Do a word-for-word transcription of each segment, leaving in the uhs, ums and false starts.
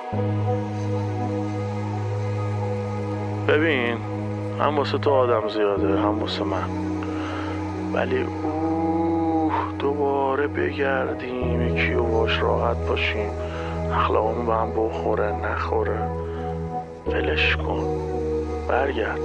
ببین، هم واسه تو آدم زیاده هم واسه من، ولی اوه دوباره بگردیم یکی و باش راحت باشیم، اخلاقمون به هم بخوره نخوره، ولش کن، برگرد.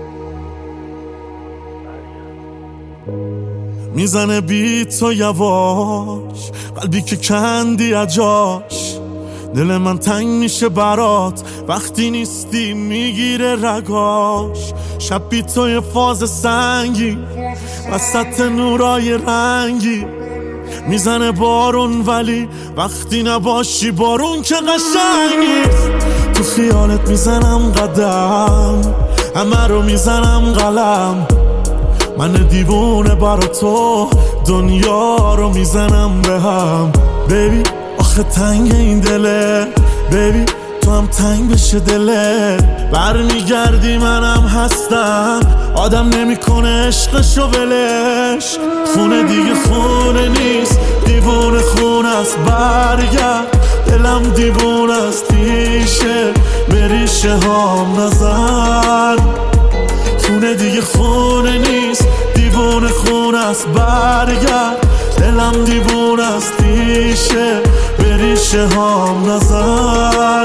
میزنه بیت تو یواش، قلبی که کندی اجاش، دل من تنگ میشه برات وقتی نیستی میگیره رگاش. شب بی تو یه فاز سنگی وسط نورای رنگی، میزنه بارون ولی وقتی نباشی بارون که قشنگی. تو خیالت میزنم قدم، همه رو میزنم قلم، من دیوونه برا تو دنیا رو میزنم به هم. بیبی آخه تنگ این دله، بیبی تو هم تنگ بشه دله. برمیگردی منم هستم، آدم نمیکنه عشقشو ولش. خونه دیگه خونه نیست، دیوونه خونه است، برگرد. دلم دیوونه است، ریشه به ریشه هام نزن. خونه دیگه خونه نیست، دیوونه خونه است، برگرد. دلم دیوونه است، ریشه به ریشه هام نزن.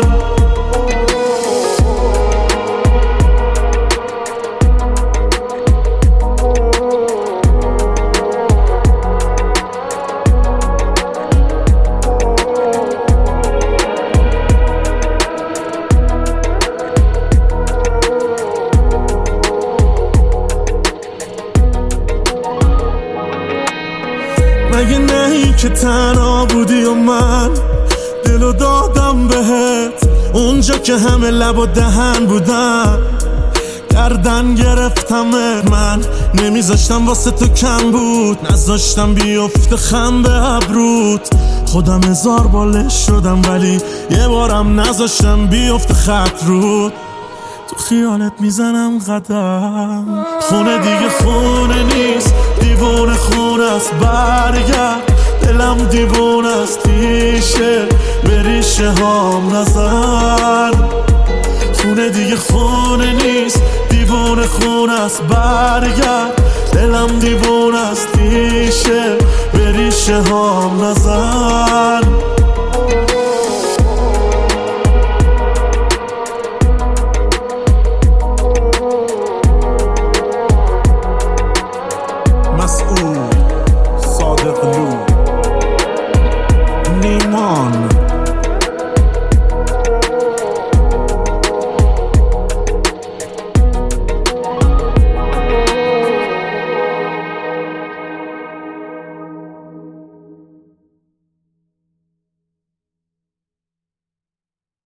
مگه نهی که تنها بودی و من دلو دادم بهت، اونجا که همه لب و دهن بودن گردن گرفتم. من نمیذاشتم واسه تو کم بود، نذاشتم بیفته خم به ابروت. خودم هزار بالش شدم ولی یه بارم نذاشتم بیفته خط رود. تو خیالت میزنم قدم، خونه دیگه خونه نیست، دیوونه خونه است، برگرد. دلم دیوونه است، ریشه به ریشه هام نزن. خونه دیگه خونه نیست، دیوونه خونه است، برگرد. دلم دیوونه است، ریشه به ریشه هام نزن.